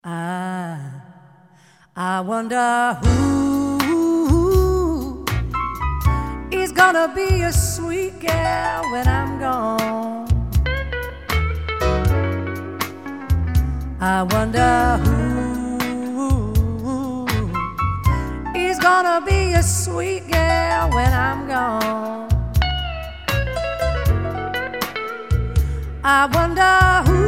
I wonder who is gonna be a sweet girl when I'm gone. I wonder who is gonna be a sweet girl when I'm gone. I wonder who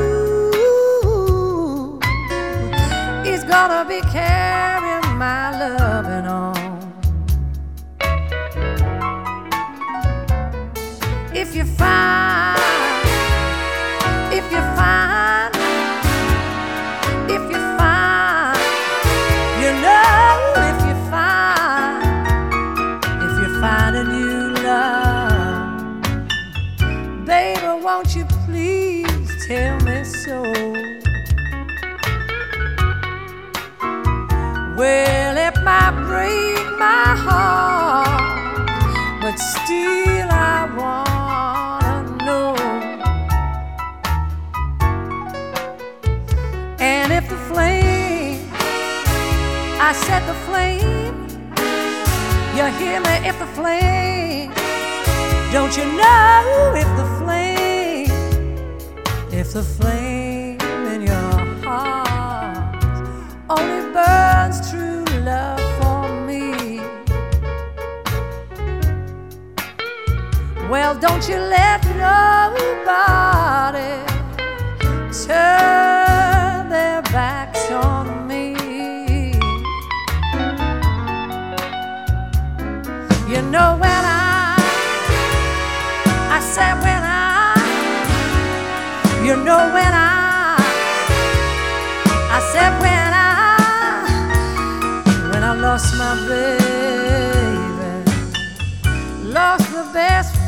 is gonna be carrying my loving on. If you find, if you find, if you find, you know, if you find a new love, baby, won't you please tell me so? Well, it might break my heart, but still I wanna know. And if the flame, I said the flame, you hear me? If the flame, don't you know if the flame in your heart only burns true love for me? Well, don't you let nobody turn their backs on me. You know when I said when you know when I said when I lost my baby, lost the best